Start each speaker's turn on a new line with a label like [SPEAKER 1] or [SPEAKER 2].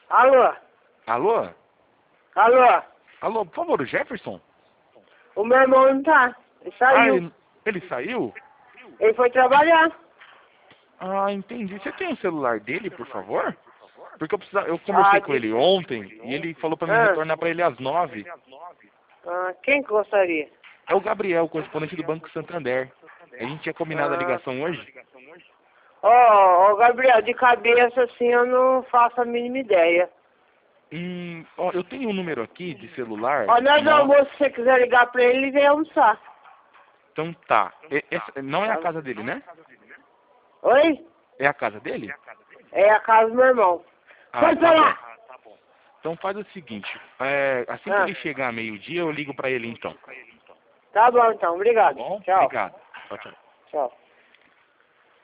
[SPEAKER 1] Alô?
[SPEAKER 2] Alô?
[SPEAKER 1] Alô?
[SPEAKER 2] Alô, por favor, o Jefferson?
[SPEAKER 1] O meu irmão não tá. Ele saiu.
[SPEAKER 2] Ele saiu?
[SPEAKER 1] Ele foi trabalhar.
[SPEAKER 2] Ah, entendi. Você tem o celular dele, por favor? Porque eu conversei com ele ontem e ele falou pra mim retornar pra ele às 9.
[SPEAKER 1] Quem que gostaria?
[SPEAKER 2] É o Gabriel, correspondente do Banco Santander. A gente tinha combinado a ligação hoje.
[SPEAKER 1] Ó, Gabriel, de cabeça assim eu não faço a mínima ideia.
[SPEAKER 2] Ó, eu tenho um número aqui de celular.
[SPEAKER 1] Ó, nós almoço, se você quiser ligar pra ele, ele vem almoçar.
[SPEAKER 2] Então tá. Essa não é a casa dele, né?
[SPEAKER 1] Oi?
[SPEAKER 2] É a casa dele?
[SPEAKER 1] É a casa do meu irmão. Pode
[SPEAKER 2] Tá
[SPEAKER 1] falar.
[SPEAKER 2] bom. Então faz o seguinte, assim que ele chegar meio-dia, eu ligo pra ele então.
[SPEAKER 1] Tá bom então,
[SPEAKER 2] Tá
[SPEAKER 1] obrigado.
[SPEAKER 2] bom?
[SPEAKER 1] Tchau.
[SPEAKER 2] Obrigado. Tchau, tchau.
[SPEAKER 1] Tchau.